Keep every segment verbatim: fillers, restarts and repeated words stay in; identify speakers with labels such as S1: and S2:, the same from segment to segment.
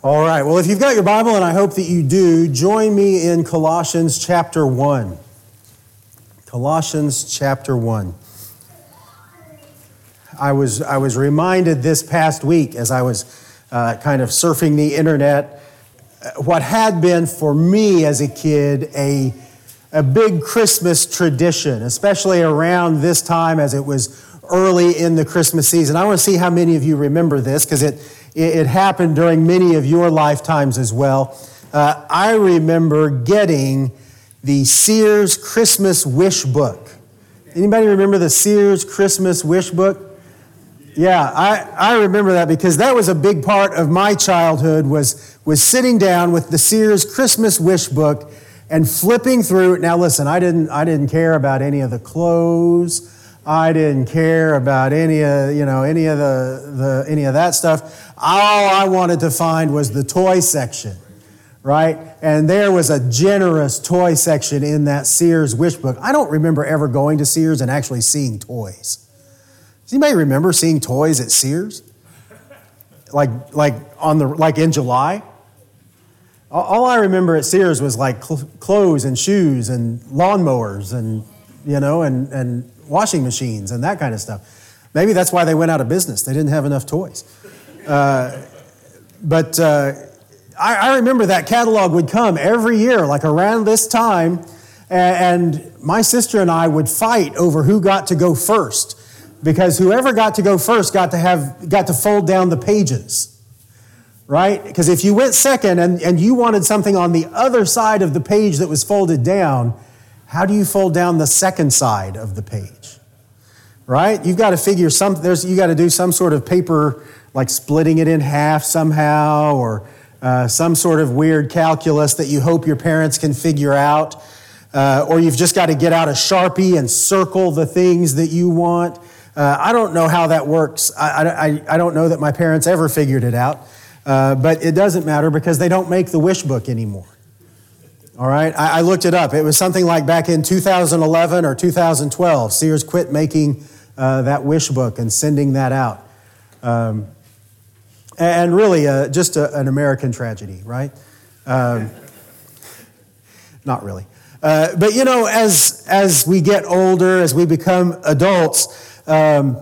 S1: All right, well, if you've got your Bible, and I hope that you do, join me in Colossians chapter one. Colossians chapter one. I was I was reminded this past week as I was uh, kind of surfing the internet, what had been for me as a kid a, a big Christmas tradition, especially around this time as it was early in the Christmas season. I want to see how many of you remember this, because it, it, it happened during many of your lifetimes as well. Uh, I remember getting the Sears Christmas Wish Book. Anybody remember the Sears Christmas Wish Book? Yeah, I, I remember that because that was a big part of my childhood, was, was sitting down with the Sears Christmas Wish Book and flipping through it. Now listen, I didn't I didn't care about any of the clothes. I didn't care about any of, you know, any of the, the any of that stuff. All I wanted to find was the toy section, right? And there was a generous toy section in that Sears Wish Book. I don't remember ever going to Sears and actually seeing toys. Does anybody remember seeing toys at Sears? Like like on the like in July? All I remember at Sears was like cl- clothes and shoes and lawnmowers and, you know, and, and washing machines and that kind of stuff. Maybe that's why they went out of business. They didn't have enough toys. Uh, but uh, I, I remember that catalog would come every year, like around this time, and, and my sister and I would fight over who got to go first, because whoever got to go first got to have got to fold down the pages. Right? Because if you went second and, and you wanted something on the other side of the page that was folded down, how do you fold down the second side of the page? Right? You've got to figure some, there's, you got to do some sort of paper, like splitting it in half somehow, or uh, some sort of weird calculus that you hope your parents can figure out. Uh, or you've just got to get out a Sharpie and circle the things that you want. Uh, I don't know how that works. I, I, I don't know that my parents ever figured it out. Uh, but it doesn't matter because they don't make the wish book anymore. All right, I, I looked it up. It was something like back in two thousand eleven or two thousand twelve. Sears quit making uh, that wish book and sending that out. Um, and really, uh, just a, an American tragedy, right? Um, not really. Uh, but you know, as as we get older, as we become adults, um,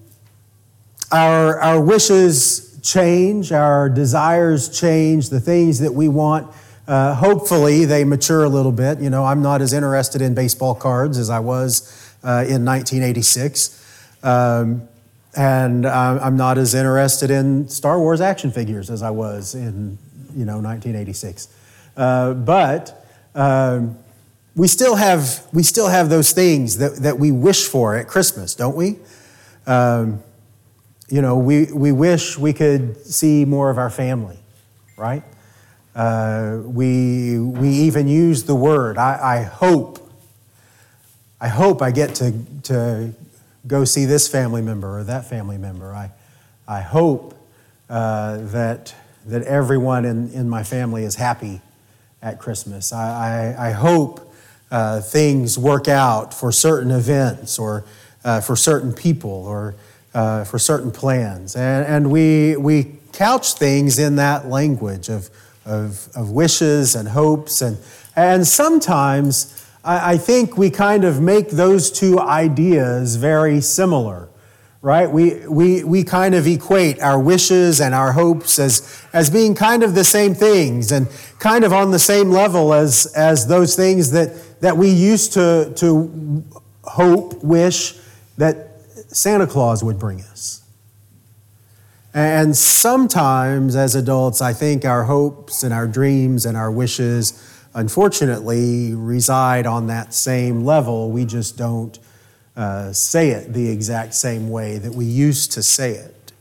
S1: our our wishes change, our desires change, the things that we want, uh, hopefully they mature a little bit. You know, I'm not as interested in baseball cards as I was uh, in nineteen eighty-six. Um, and I'm not as interested in Star Wars action figures as I was in, you know, nineteen eighty-six. Uh, but um, we still have we still have those things that, that we wish for at Christmas, don't we? Um, You know, we, we wish we could see more of our family, right? Uh, we we even use the word. I, I hope, I hope I get to to go see this family member or that family member. I I hope uh, that that everyone in, in my family is happy at Christmas. I I, I hope uh, things work out for certain events or uh, for certain people or. Uh, for certain plans, and and we we couch things in that language of of, of wishes and hopes, and and sometimes I, I think we kind of make those two ideas very similar, right? We we we kind of equate our wishes and our hopes as as being kind of the same things and kind of on the same level as as those things that that we used to to hope, wish that Santa Claus would bring us. And sometimes as adults, I think our hopes and our dreams and our wishes, unfortunately, reside on that same level. We just don't uh, say it the exact same way that we used to say it.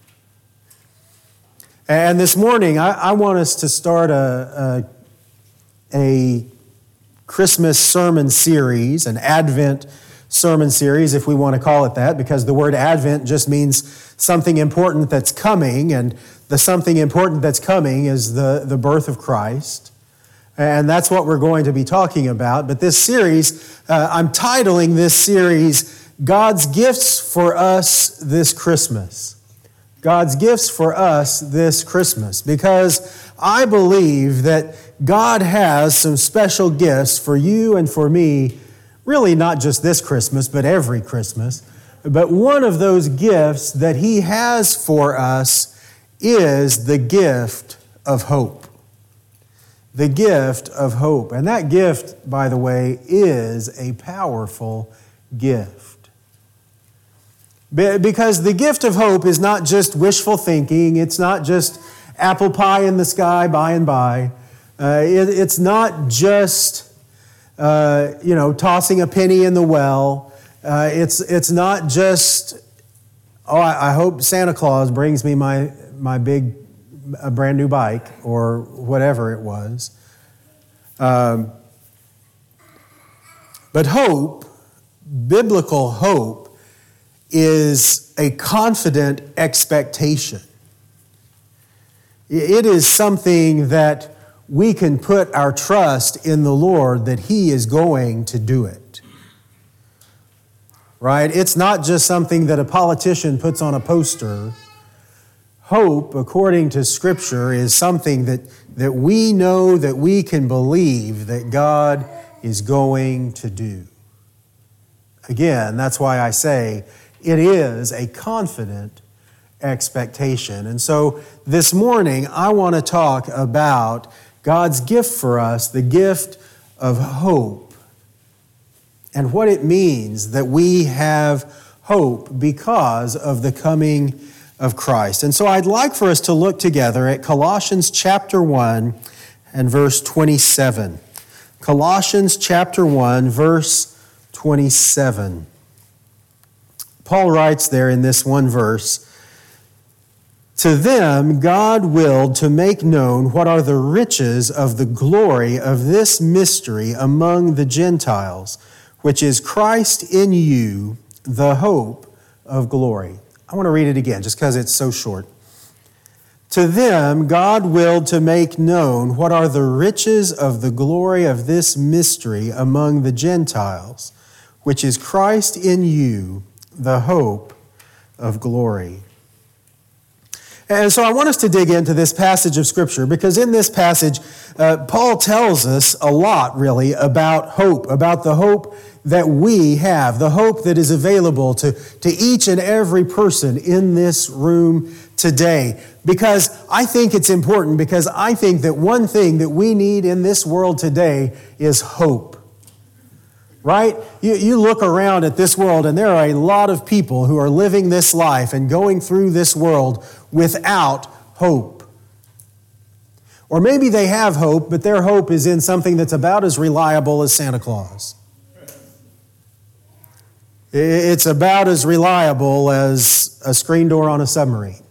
S1: And this morning, I, I want us to start a, a, a Christmas sermon series, an Advent sermon series, if we want to call it that, because the word Advent just means something important that's coming, and the something important that's coming is the, the birth of Christ. And that's what we're going to be talking about. But this series, uh, I'm titling this series, God's Gifts for Us This Christmas. God's gifts for us this Christmas, because I believe that God has some special gifts for you and for me, really not just this Christmas, but every Christmas. But one of those gifts that He has for us is the gift of hope. The gift of hope. And that gift, by the way, is a powerful gift. Because the gift of hope is not just wishful thinking. It's not just apple pie in the sky by and by. Uh, it, it's not just, uh, you know, tossing a penny in the well. Uh, it's it's not just, oh, I, I hope Santa Claus brings me my my big, a brand new bike or whatever it was. Um, but hope, biblical hope, is a confident expectation. It is something that we can put our trust in the Lord that He is going to do it. Right? It's not just something that a politician puts on a poster. Hope, according to Scripture, is something that, that we know, that we can believe that God is going to do. Again, that's why I say it is a confident expectation. And so this morning, I want to talk about God's gift for us, the gift of hope, and what it means that we have hope because of the coming of Christ. And so I'd like for us to look together at Colossians chapter one and verse twenty-seven. Colossians chapter one, verse twenty-seven. Paul writes there in this one verse, "To them God willed to make known what are the riches of the glory of this mystery among the Gentiles, which is Christ in you, the hope of glory." I want to read it again just because it's so short. "To them God willed to make known what are the riches of the glory of this mystery among the Gentiles, which is Christ in you, the hope of glory." And so I want us to dig into this passage of Scripture, because in this passage, uh, Paul tells us a lot, really, about hope, about the hope that we have, the hope that is available to, to each and every person in this room today. Because I think it's important, because I think that one thing that we need in this world today is hope. Right? You, you look around at this world, and there are a lot of people who are living this life and going through this world without hope. Or maybe they have hope, but their hope is in something that's about as reliable as Santa Claus. It's about as reliable as a screen door on a submarine.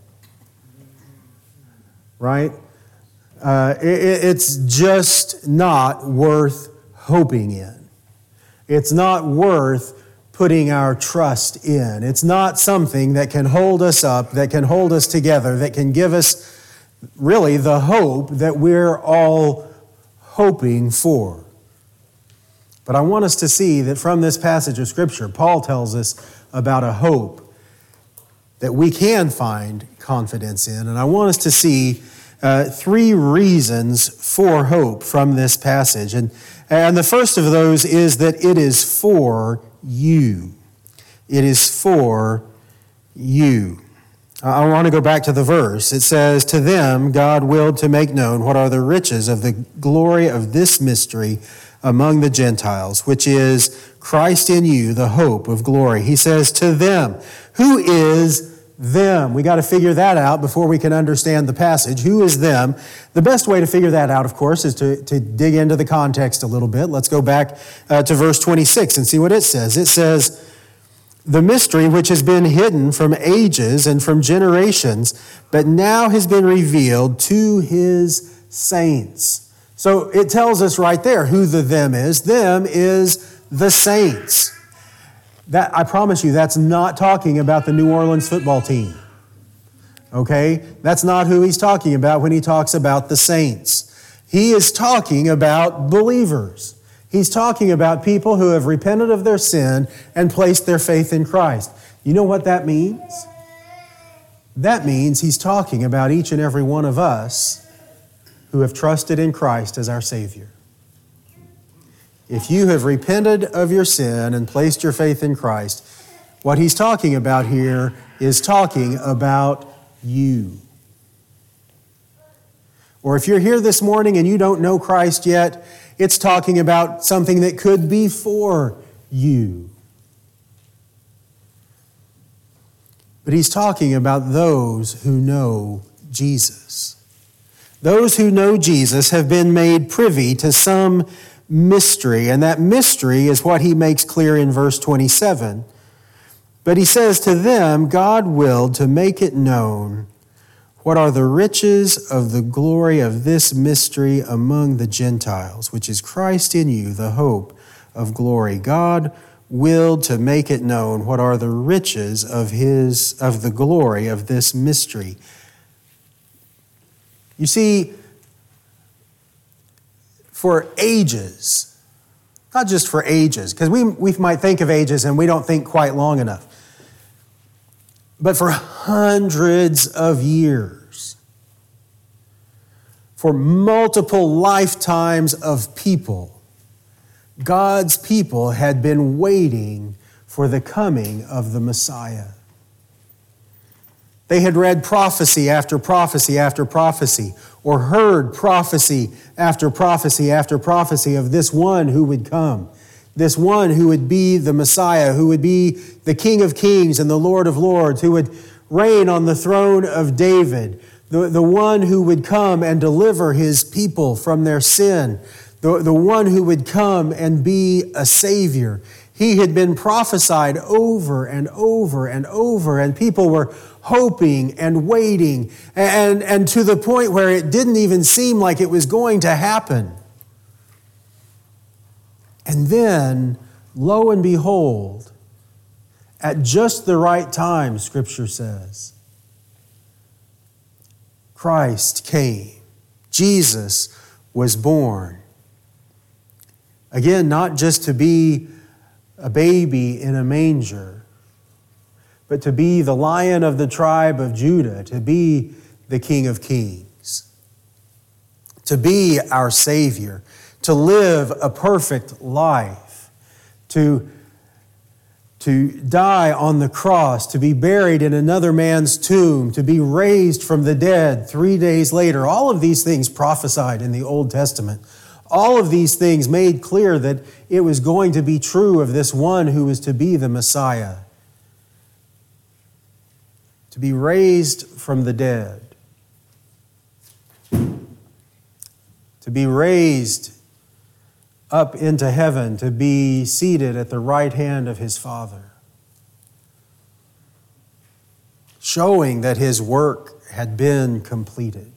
S1: Right? Uh, it, it's just not worth hoping in. It's not worth putting our trust in. It's not something that can hold us up, that can hold us together, that can give us really the hope that we're all hoping for. But I want us to see that from this passage of Scripture, Paul tells us about a hope that we can find confidence in. And I want us to see uh, three reasons for hope from this passage. And And the first of those is that it is for you. It is for you. I want to go back to the verse. It says, "To them God willed to make known what are the riches of the glory of this mystery among the Gentiles, which is Christ in you, the hope of glory." He says, "To them." Who is them? We got to figure that out before we can understand the passage. Who is them? The best way to figure that out, of course, is to, to dig into the context a little bit. Let's go back uh, to verse twenty-six and see what it says. It says, "The mystery which has been hidden from ages and from generations, but now has been revealed to His saints." So it tells us right there who the them is. Them is the saints. That, I promise you, that's not talking about the New Orleans football team. Okay? That's not who he's talking about when he talks about the saints. He is talking about believers. He's talking about people who have repented of their sin and placed their faith in Christ. You know what that means? That means he's talking about each and every one of us who have trusted in Christ as our Savior. If you have repented of your sin and placed your faith in Christ, what he's talking about here is talking about you. Or if you're here this morning and you don't know Christ yet, it's talking about something that could be for you. But he's talking about those who know Jesus. Those who know Jesus have been made privy to some mystery, and that mystery is what he makes clear in verse twenty-seven. But he says, to them God willed to make it known what are the riches of the glory of this mystery among the Gentiles, which is Christ in you, the hope of glory. God willed to make it known what are the riches of his of the glory of this mystery. You see, for ages, not just for ages, because we, we might think of ages and we don't think quite long enough, but for hundreds of years, for multiple lifetimes of people, God's people had been waiting for the coming of the Messiah. They had read prophecy after prophecy after prophecy, or heard prophecy after prophecy after prophecy of this one who would come, this one who would be the Messiah, who would be the King of Kings and the Lord of Lords, who would reign on the throne of David, the, the one who would come and deliver his people from their sin, the, the one who would come and be a Savior. He had been prophesied over and over and over, and people were hoping and waiting, and, and to the point where it didn't even seem like it was going to happen. And then, lo and behold, at just the right time, Scripture says, Christ came. Jesus was born. Again, not just to be a baby in a manger, but to be the Lion of the tribe of Judah, to be the King of Kings, to be our Savior, to live a perfect life, to, to die on the cross, to be buried in another man's tomb, to be raised from the dead three days later. All of these things prophesied in the Old Testament. All of these things made clear that it was going to be true of this one who was to be the Messiah, to be raised from the dead, to be raised up into heaven, to be seated at the right hand of his Father, showing that his work had been completed.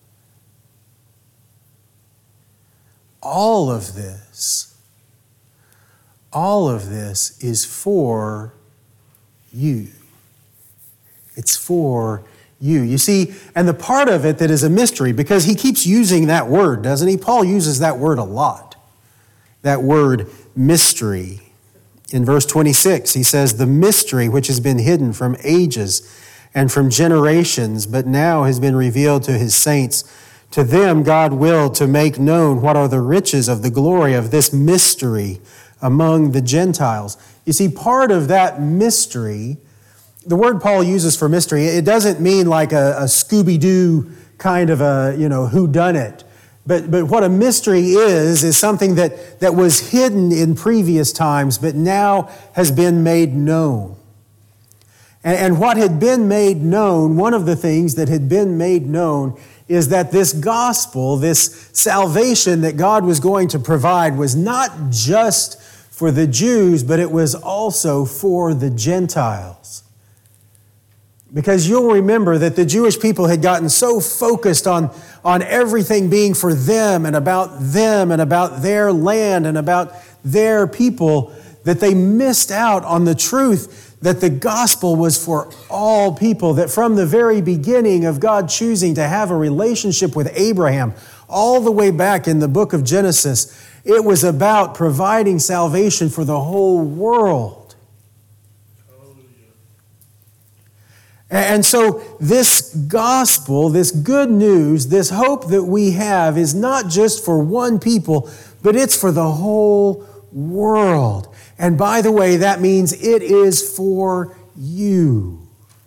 S1: All of this, all of this is for you. It's for you. You see, and the part of it that is a mystery, because he keeps using that word, doesn't he? Paul uses that word a lot. That word mystery. In verse twenty-six, he says, the mystery which has been hidden from ages and from generations, but now has been revealed to his saints. To them God willed to make known what are the riches of the glory of this mystery among the Gentiles. You see, part of that mystery, the word Paul uses for mystery, it doesn't mean like a, a Scooby-Doo kind of a, you know, whodunit. But, but what a mystery is, is something that, that was hidden in previous times, but now has been made known. And, and what had been made known, one of the things that had been made known is that this gospel, this salvation that God was going to provide was not just for the Jews, but it was also for the Gentiles. Because you'll remember that the Jewish people had gotten so focused on, on everything being for them and about them and about their land and about their people that they missed out on the truth that the gospel was for all people, that from the very beginning of God choosing to have a relationship with Abraham, all the way back in the book of Genesis, it was about providing salvation for the whole world. And so this gospel, this good news, this hope that we have is not just for one people, but it's for the whole world. And by the way, that means it is for you.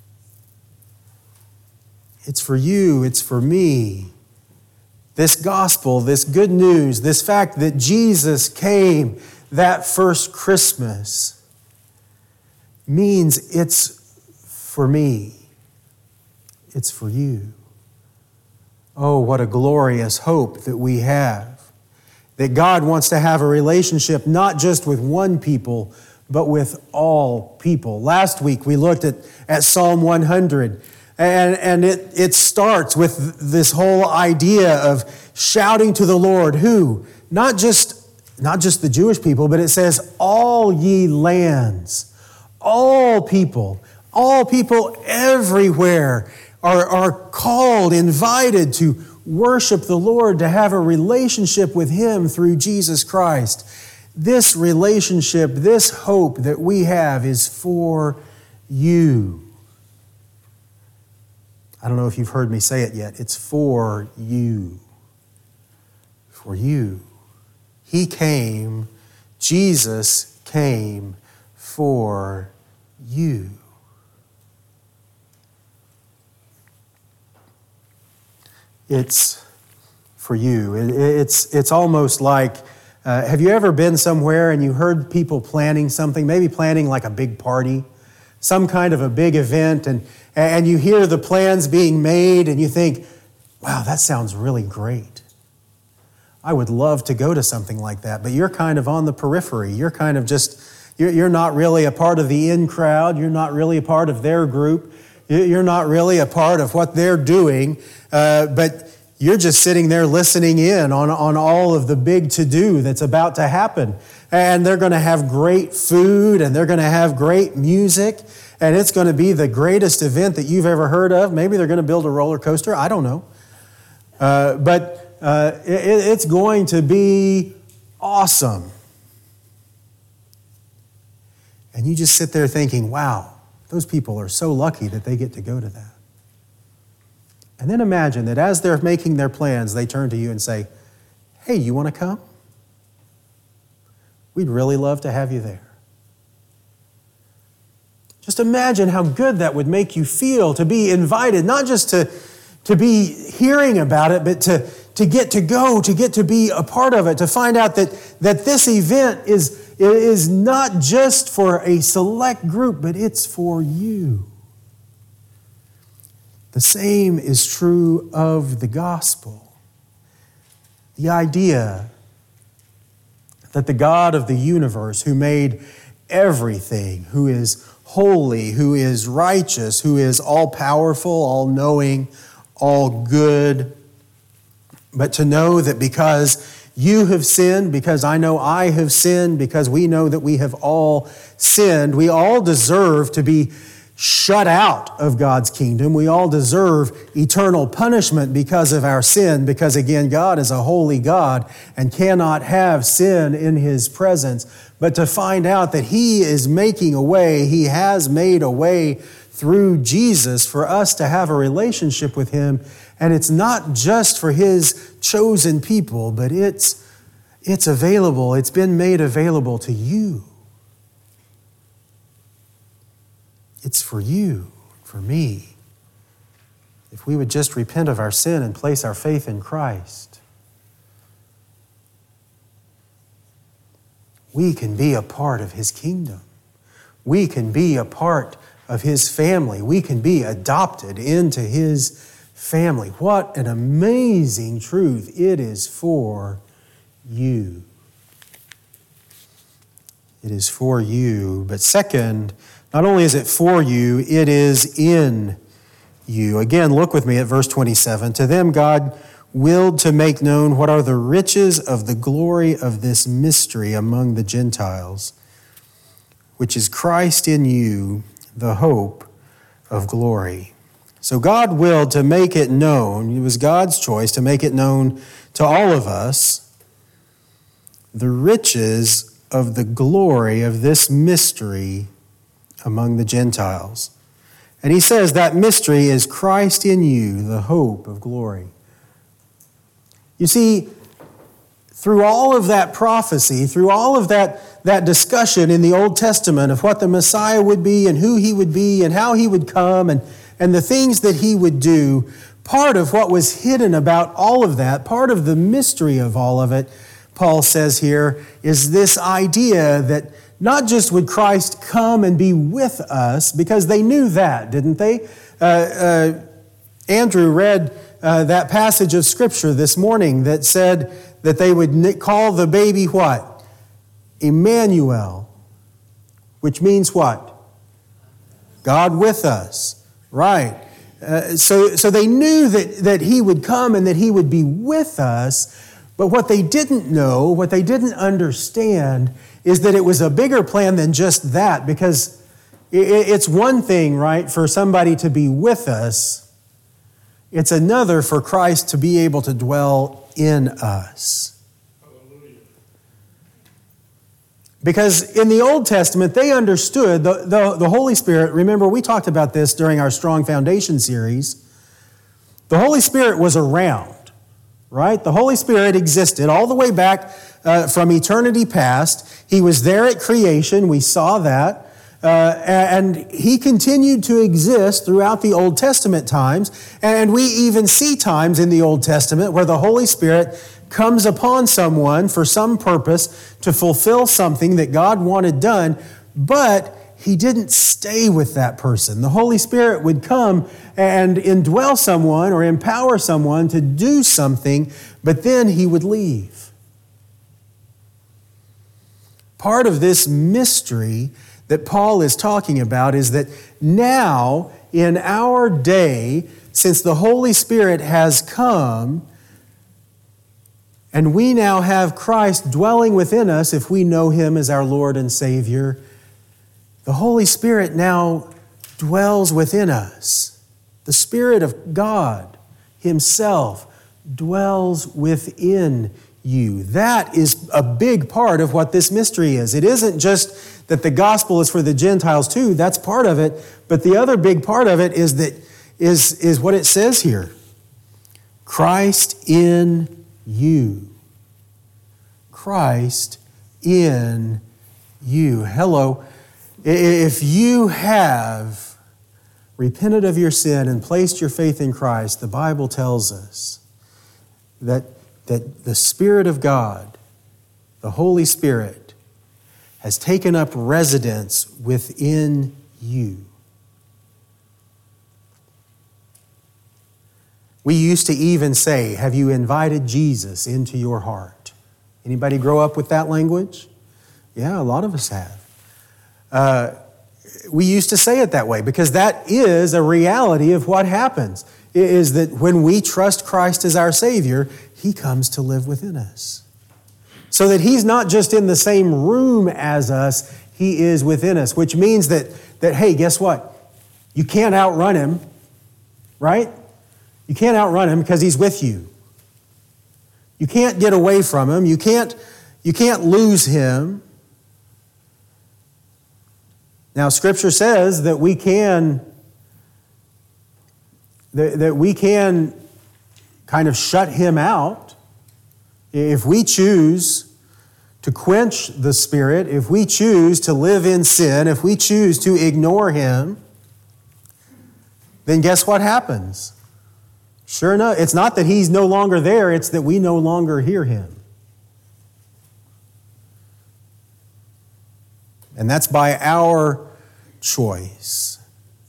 S1: It's for you, it's for me. This gospel, this good news, this fact that Jesus came that first Christmas means it's for me. It's for you. Oh, what a glorious hope that we have. That God wants to have a relationship not just with one people, but with all people. Last week we looked at, at Psalm one hundred, and, and it, it starts with this whole idea of shouting to the Lord, who? Not just, not just the Jewish people, but it says, all ye lands, all people, all people everywhere are, are called, invited to worship the Lord, to have a relationship with Him through Jesus Christ. This relationship, this hope that we have is for you. I don't know if you've heard me say it yet. It's for you. For you. He came, Jesus came for you. It's for you. It, it's, it's almost like, uh, have you ever been somewhere and you heard people planning something, maybe planning like a big party, some kind of a big event, and, and you hear the plans being made and you think, wow, that sounds really great. I would love to go to something like that, but you're kind of on the periphery. You're kind of just, you're, you're not really a part of the in crowd. You're not really a part of their group. You're not really a part of what they're doing, uh, but you're just sitting there listening in on, on all of the big to-do that's about to happen. And they're going to have great food, and they're going to have great music, and it's going to be the greatest event that you've ever heard of. Maybe they're going to build a roller coaster. I don't know. Uh, but uh, it, it's going to be awesome. And you just sit there thinking, wow, those people are so lucky that they get to go to that. And then imagine that as they're making their plans, they turn to you and say, hey, you want to come? We'd really love to have you there. Just imagine how good that would make you feel to be invited, not just to, to be hearing about it, but to, to get to go, to get to be a part of it, to find out that, that this event is, is not just for a select group, but it's for you. The same is true of the gospel. The idea that the God of the universe, who made everything, who is holy, who is righteous, who is all-powerful, all-knowing, all good, but to know that because you have sinned, because I know I have sinned, because we know that we have all sinned, we all deserve to be shut out of God's kingdom. We all deserve eternal punishment because of our sin, because again, God is a holy God and cannot have sin in His presence. But to find out that He is making a way, He has made a way through Jesus for us to have a relationship with Him. And it's not just for His chosen people, but it's, it's available. It's been made available to you. It's for you, for me. If we would just repent of our sin and place our faith in Christ, we can be a part of His kingdom. We can be a part of His family. We can be adopted into His family. What an amazing truth it is for you. It is for you. But second, not only is it for you, it is in you. Again, look with me at verse twenty-seven. To them God willed to make known what are the riches of the glory of this mystery among the Gentiles, which is Christ in you, the hope of glory. So God willed to make it known, it was God's choice to make it known to all of us, the riches of the glory of this mystery among the Gentiles. And he says that mystery is Christ in you, the hope of glory. You see, through all of that prophecy, through all of that, that discussion in the Old Testament of what the Messiah would be and who he would be and how he would come and, and the things that he would do, part of what was hidden about all of that, part of the mystery of all of it, Paul says here, is this idea that not just would Christ come and be with us, because they knew that, didn't they? Uh, uh, Andrew read uh, that passage of Scripture this morning that said that they would call the baby what? Emmanuel, which means what? God with us, right? Uh, so, so they knew that, that he would come and that he would be with us, but what they didn't know, what they didn't understand, is that it was a bigger plan than just that, because it's one thing, right, for somebody to be with us. It's another for Christ to be able to dwell in us. Hallelujah. Because in the Old Testament, they understood the, the, the Holy Spirit. Remember, we talked about this during our Strong Foundation series. The Holy Spirit was around. Right? The Holy Spirit existed all the way back uh, from eternity past. He was there at creation. We saw that. Uh, and he continued to exist throughout the Old Testament times. And we even see times in the Old Testament where the Holy Spirit comes upon someone for some purpose to fulfill something that God wanted done, but he didn't stay with that person. The Holy Spirit would come and indwell someone or empower someone to do something, but then he would leave. Part of this mystery that Paul is talking about is that now, in our day, since the Holy Spirit has come, and we now have Christ dwelling within us if we know him as our Lord and Savior, the Holy Spirit now dwells within us. The Spirit of God himself dwells within you. That is a big part of what this mystery is. It isn't just that the gospel is for the Gentiles too. That's part of it. But the other big part of it is that is, is what it says here. Christ in you. Christ in you. Hello. If you have repented of your sin and placed your faith in Christ, the Bible tells us that, that the Spirit of God, the Holy Spirit, has taken up residence within you. We used to even say, have you invited Jesus into your heart? Anybody grow up with that language? Yeah, a lot of us have. Uh, we used to say it that way because that is a reality of what happens, is that when we trust Christ as our Savior, He comes to live within us. So that He's not just in the same room as us, He is within us, which means that, that hey, guess what? You can't outrun Him, right? You can't outrun Him because He's with you. You can't get away from Him. You can't, you can't lose Him. Now, Scripture says that we can, that, that we can kind of shut Him out. If we choose to quench the Spirit, if we choose to live in sin, if we choose to ignore Him, then guess what happens? Sure enough, it's not that He's no longer there, it's that we no longer hear Him. And that's by our choice.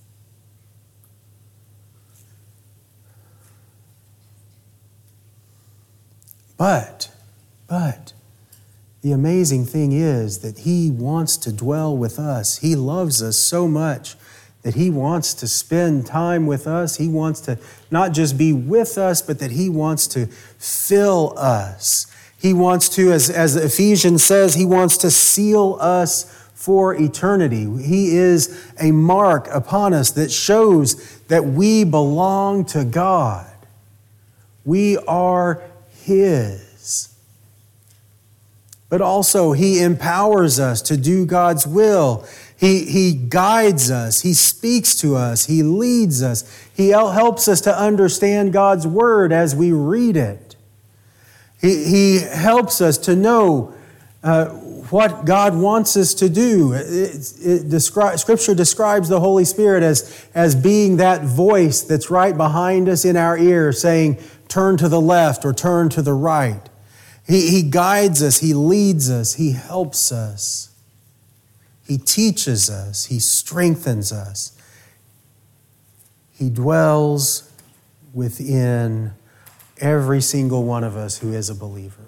S1: But, but, the amazing thing is that He wants to dwell with us. He loves us so much that He wants to spend time with us. He wants to not just be with us, but that He wants to fill us. He wants to, as, as Ephesians says, He wants to seal us for eternity. He is a mark upon us that shows that we belong to God. We are His. But also He empowers us to do God's will. He, he guides us. He speaks to us. He leads us. He helps us to understand God's word as we read it. He, he helps us to know uh, what God wants us to do. It, it descri- Scripture describes the Holy Spirit as, as being that voice that's right behind us in our ear saying, turn to the left or turn to the right. He, he guides us. He leads us. He helps us. He teaches us. He strengthens us. He dwells within every single one of us who is a believer.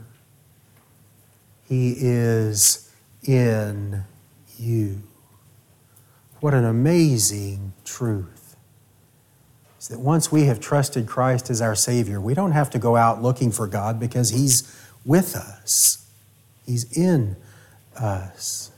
S1: He is in you. What an amazing truth. Is that once we have trusted Christ as our Savior, we don't have to go out looking for God because He's with us. He's in us.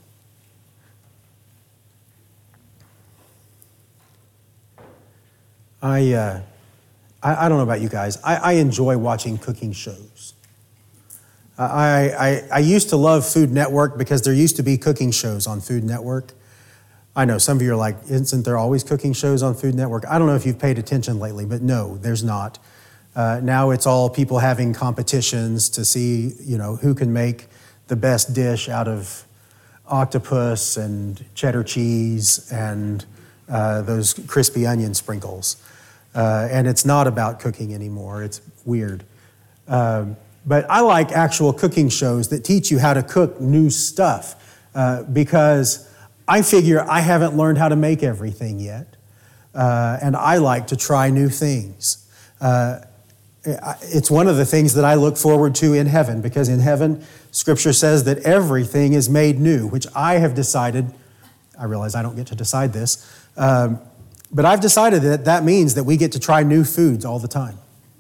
S1: I, uh, I I don't know about you guys. I, I enjoy watching cooking shows. I, I I used to love Food Network because there used to be cooking shows on Food Network. I know some of you are like, isn't there always cooking shows on Food Network? I don't know if you've paid attention lately, but no, there's not. Uh, now it's all people having competitions to see, you know, who can make the best dish out of octopus and cheddar cheese and uh, those crispy onion sprinkles. Uh, and it's not about cooking anymore. It's weird. Um, but I like actual cooking shows that teach you how to cook new stuff uh, because I figure I haven't learned how to make everything yet. Uh, and I like to try new things. Uh, it's one of the things that I look forward to in heaven because in heaven, Scripture says that everything is made new, which I have decided, I realize I don't get to decide this, um, but I've decided that that means that we get to try new foods all the time.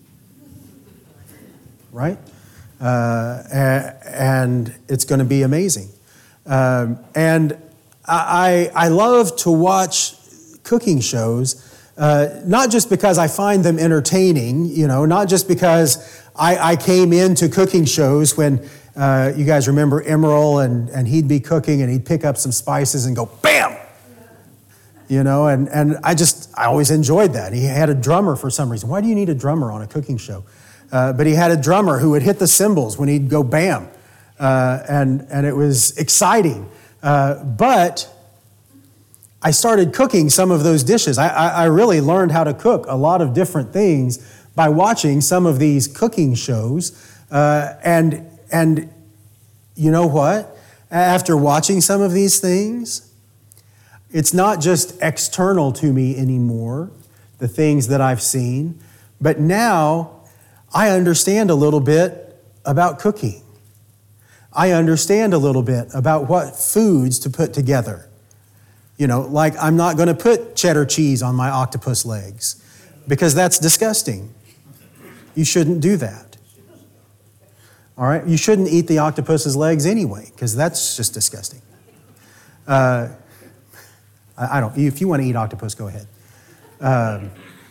S1: Right? Uh, and it's going to be amazing. Um, and I, I love to watch cooking shows, uh, not just because I find them entertaining, you know, not just because I, I came into cooking shows when uh, you guys remember Emeril and, and he'd be cooking and he'd pick up some spices and go, bam! You know, and, and I just, I always enjoyed that. He had a drummer for some reason. Why do you need a drummer on a cooking show? Uh, but he had a drummer who would hit the cymbals when he'd go bam. Uh, and, and it was exciting. Uh, but I started cooking some of those dishes. I, I, I really learned how to cook a lot of different things by watching some of these cooking shows. Uh, and, and you know what? After watching some of these things, it's not just external to me anymore, the things that I've seen, but now I understand a little bit about cooking. I understand a little bit about what foods to put together. You know, like I'm not going to put cheddar cheese on my octopus legs because that's disgusting. You shouldn't do that. All right? You shouldn't eat the octopus's legs anyway because that's just disgusting. Uh, I don't, if you want to eat octopus, go ahead. Um,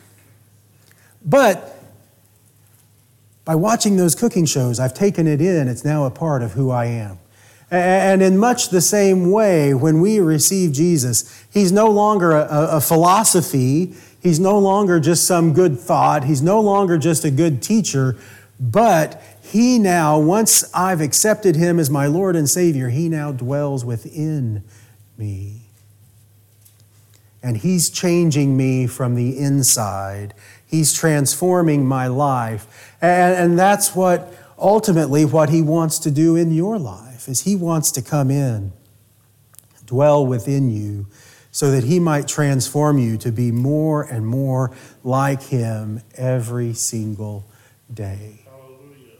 S1: but by watching those cooking shows, I've taken it in. It's now a part of who I am. And in much the same way, when we receive Jesus, He's no longer a, a philosophy. He's no longer just some good thought. He's no longer just a good teacher. But He now, once I've accepted Him as my Lord and Savior, He now dwells within me. And He's changing me from the inside. He's transforming my life. And, and that's what, ultimately, what He wants to do in your life, is He wants to come in, dwell within you, so that He might transform you to be more and more like Him every single day. Hallelujah.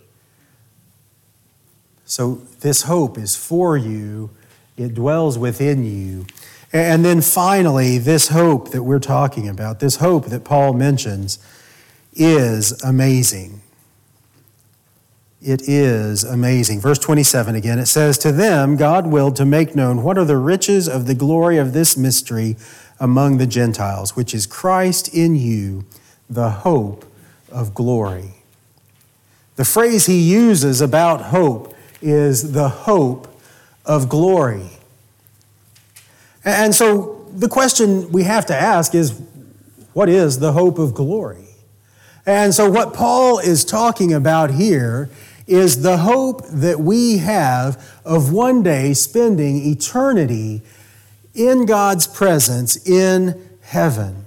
S1: So this hope is for you. It dwells within you. And then finally, this hope that we're talking about, this hope that Paul mentions, is amazing. It is amazing. Verse twenty-seven again, it says, "To them God willed to make known what are the riches of the glory of this mystery among the Gentiles, which is Christ in you, the hope of glory." The phrase he uses about hope is the hope of glory. And so the question we have to ask is, what is the hope of glory? And so what Paul is talking about here is the hope that we have of one day spending eternity in God's presence in heaven.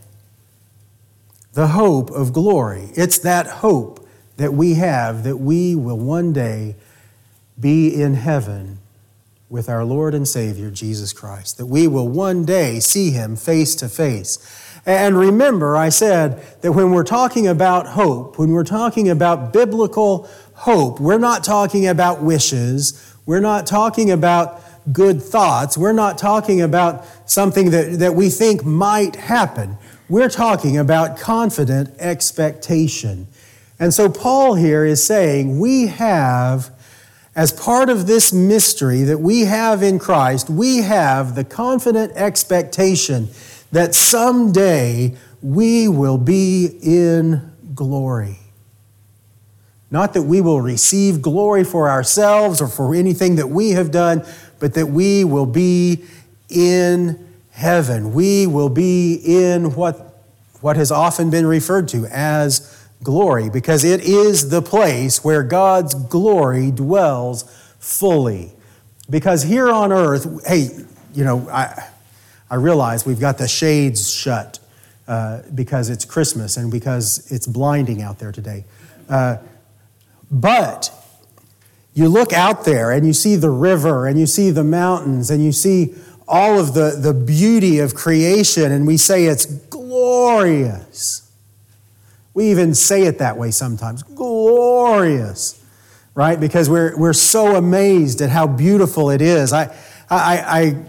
S1: The hope of glory. It's that hope that we have that we will one day be in heaven with our Lord and Savior, Jesus Christ. That we will one day see Him face to face. And remember, I said that when we're talking about hope, when we're talking about biblical hope, we're not talking about wishes. We're not talking about good thoughts. We're not talking about something that, that we think might happen. We're talking about confident expectation. And so Paul here is saying we have, as part of this mystery that we have in Christ, we have the confident expectation that someday we will be in glory. Not that we will receive glory for ourselves or for anything that we have done, but that we will be in heaven. We will be in what, what has often been referred to as glory, because it is the place where God's glory dwells fully. Because here on earth, hey, you know, I... I realize we've got the shades shut uh, because it's Christmas and because it's blinding out there today. Uh, but you look out there and you see the river and you see the mountains and you see all of the, the beauty of creation, and we say it's glorious. We even say it that way sometimes, glorious, right? Because we're we're so amazed at how beautiful it is. I I I.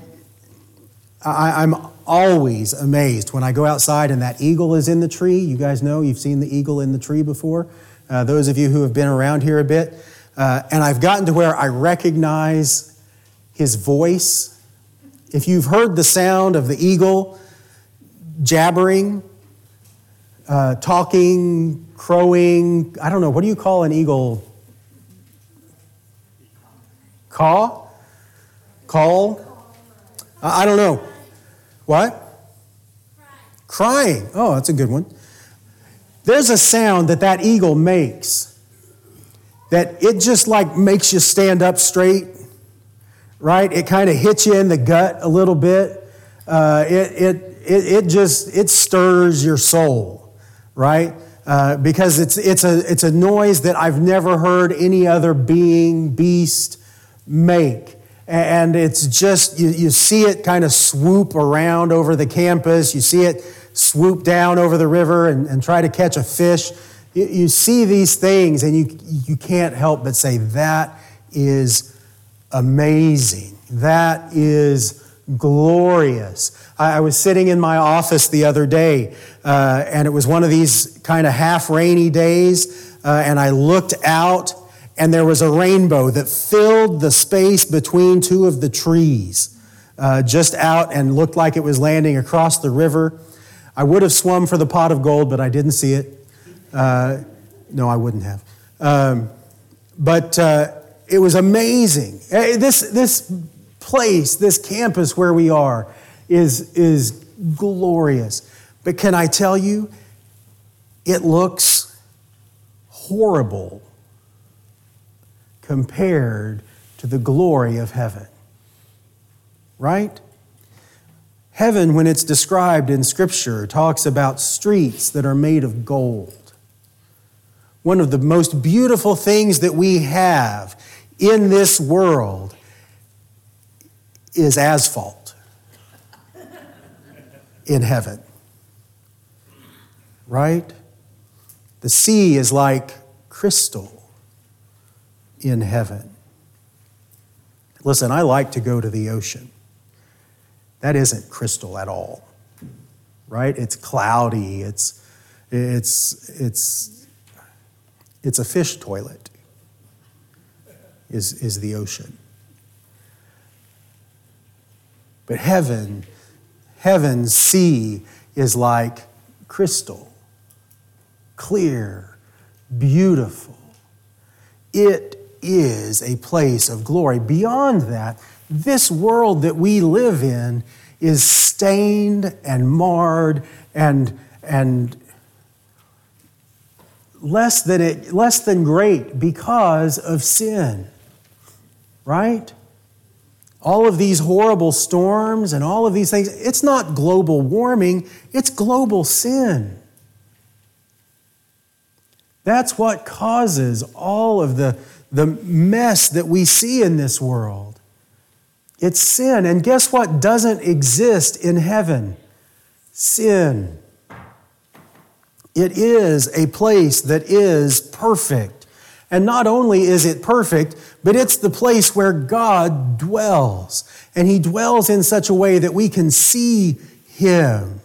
S1: I, I'm always amazed when I go outside and that eagle is in the tree. You guys know, you've seen the eagle in the tree before. Uh, those of you who have been around here a bit. Uh, and I've gotten to where I recognize his voice. If you've heard the sound of the eagle jabbering, uh, talking, crowing, I don't know, what do you call an eagle? Caw? Call? I don't know. What? Crying. Crying. Oh, that's a good one. There's a sound that that eagle makes that it just like makes you stand up straight, right? It kind of hits you in the gut a little bit. Uh, it, it, it, it just, it stirs your soul, right? Uh, because it's, it's, a, it's a noise that I've never heard any other being, beast make. And it's just, you, you see it kind of swoop around over the campus. You see it swoop down over the river and, and try to catch a fish. You, you see these things and you, you can't help but say, that is amazing. That is glorious. I, I was sitting in my office the other day, uh, and it was one of these kind of half rainy days, uh, and I looked out, and there was a rainbow that filled the space between two of the trees, uh, just out, and looked like it was landing across the river. I would have swum for the pot of gold, but I didn't see it. Uh, no, I wouldn't have. Um, but uh, it was amazing. This this place, this campus where we are, is is glorious. But can I tell you, it looks horrible compared to the glory of heaven. Right? Heaven, when it's described in Scripture, talks about streets that are made of gold. One of the most beautiful things that we have in this world is asphalt in heaven. Right? The sea is like crystal in heaven. Listen, I like to go to the ocean. That isn't crystal at all, right? It's cloudy. It's it's it's it's a fish toilet. Is is the ocean. But heaven, heaven's sea is like crystal, clear, beautiful. It is a place of glory. Beyond that, this world that we live in is stained and marred and, and less than it, less than great because of sin, right? All of these horrible storms and all of these things, it's not global warming, it's global sin. That's what causes all of the, the mess that we see in this world. It's sin. And guess what doesn't exist in heaven? Sin. It is a place that is perfect. And not only is it perfect, but it's the place where God dwells. And He dwells in such a way that we can see Him,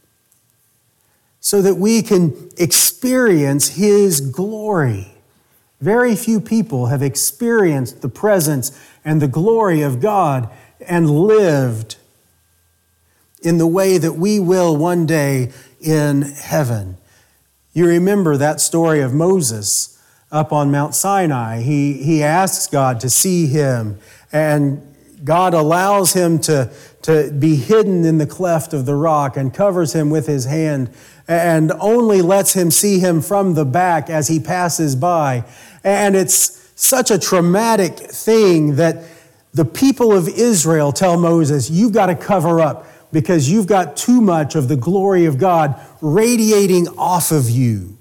S1: so that we can experience His glory. Very few people have experienced the presence and the glory of God and lived in the way that we will one day in heaven. You remember that story of Moses up on Mount Sinai. He, he asks God to see him, and God allows him to, to be hidden in the cleft of the rock and covers him with his hand and only lets him see him from the back as he passes by. And it's such a traumatic thing that the people of Israel tell Moses, you've got to cover up because you've got too much of the glory of God radiating off of you.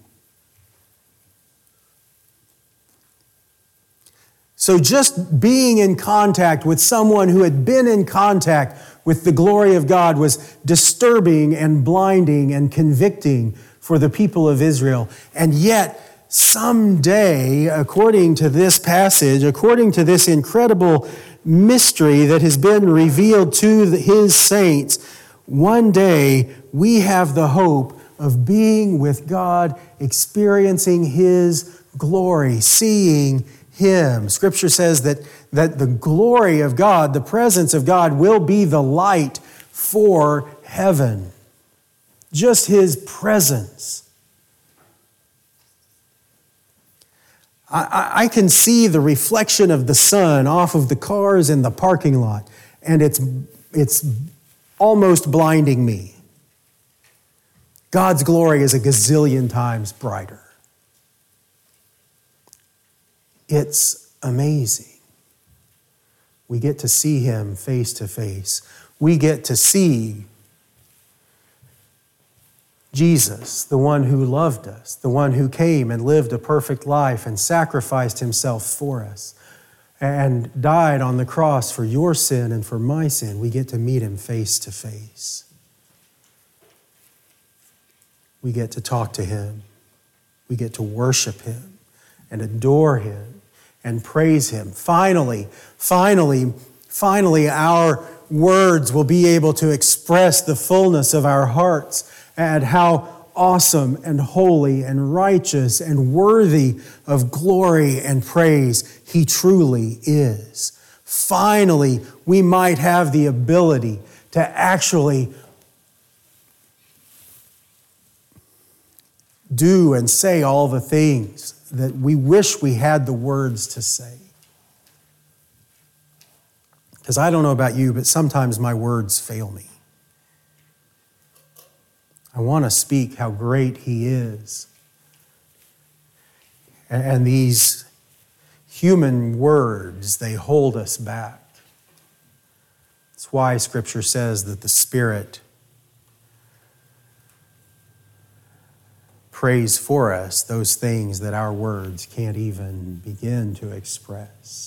S1: So just being in contact with someone who had been in contact with the glory of God was disturbing and blinding and convicting for the people of Israel. And yet, someday, according to this passage, according to this incredible mystery that has been revealed to His saints, one day we have the hope of being with God, experiencing His glory, seeing Him. Scripture says that, that the glory of God, the presence of God, will be the light for heaven. Just His presence. I, I can see the reflection of the sun off of the cars in the parking lot, and it's, it's almost blinding me. God's glory is a gazillion times brighter. It's amazing. We get to see Him face to face. We get to see Jesus, the one who loved us, the one who came and lived a perfect life and sacrificed Himself for us and died on the cross for your sin and for my sin. We get to meet Him face to face. We get to talk to Him. We get to worship Him and adore Him and praise Him. Finally, finally, finally, our words will be able to express the fullness of our hearts and how awesome and holy and righteous and worthy of glory and praise He truly is. Finally, we might have the ability to actually do and say all the things that we wish we had the words to say. Because I don't know about you, but sometimes my words fail me. I want to speak how great He is. And these human words, they hold us back. That's why Scripture says that the Spirit prays for us those things that our words can't even begin to express.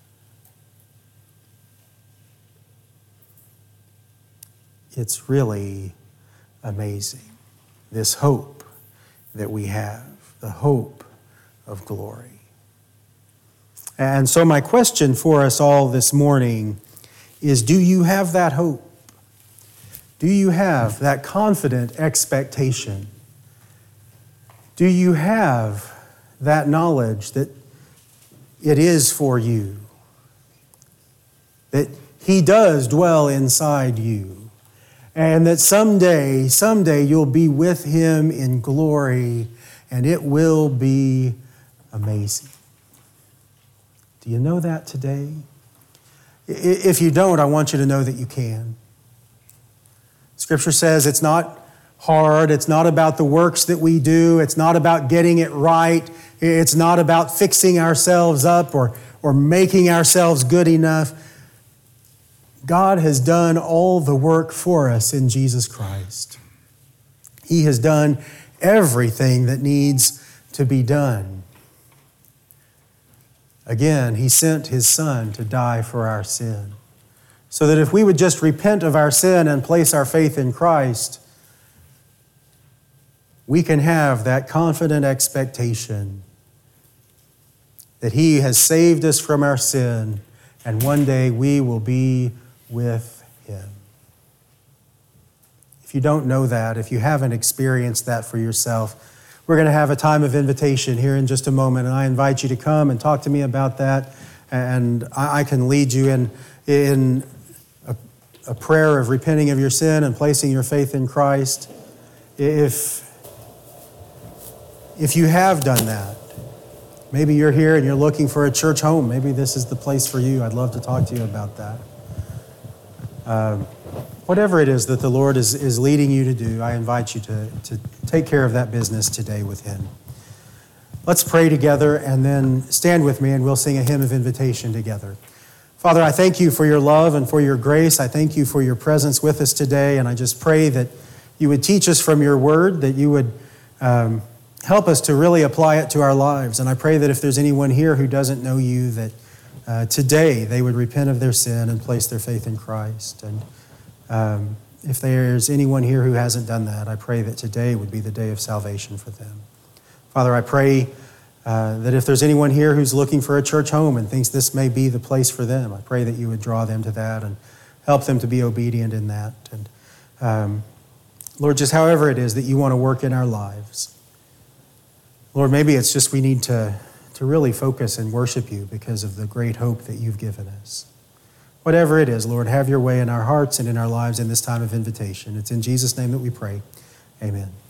S1: It's really amazing, this hope that we have, the hope of glory. And so my question for us all this morning is, do you have that hope? Do you have that confident expectation? Do you have that knowledge that it is for you? That He does dwell inside you? And that someday, someday you'll be with Him in glory, and it will be amazing. Do you know that today? If you don't, I want you to know that you can. Scripture says it's not hard. It's not about the works that we do. It's not about getting it right. It's not about fixing ourselves up or, or making ourselves good enough. God has done all the work for us in Jesus Christ. He has done everything that needs to be done. Again, He sent His Son to die for our sin, so that if we would just repent of our sin and place our faith in Christ, we can have that confident expectation that He has saved us from our sin, and one day we will be with Him. If you don't know that, if you haven't experienced that for yourself, we're going to have a time of invitation here in just a moment, and I invite you to come and talk to me about that, and I can lead you in, in a, a prayer of repenting of your sin and placing your faith in Christ. If, if you have done that, maybe you're here and you're looking for a church home. Maybe this is the place for you. I'd love to talk to you about that. Um, whatever it is that the Lord is, is leading you to do, I invite you to, to take care of that business today with Him. Let's pray together and then stand with me and we'll sing a hymn of invitation together. Father, I thank you for your love and for your grace. I thank you for your presence with us today, and I just pray that you would teach us from your word, that you would um, help us to really apply it to our lives. And I pray that if there's anyone here who doesn't know you, that uh, today they would repent of their sin and place their faith in Christ. And um, if there's anyone here who hasn't done that, I pray that today would be the day of salvation for them. Father, I pray uh, that if there's anyone here who's looking for a church home and thinks this may be the place for them, I pray that you would draw them to that and help them to be obedient in that. And um, Lord, just however it is that you want to work in our lives. Lord, maybe it's just we need to, to really focus and worship you because of the great hope that you've given us. Whatever it is, Lord, have your way in our hearts and in our lives in this time of invitation. It's in Jesus' name that we pray. Amen.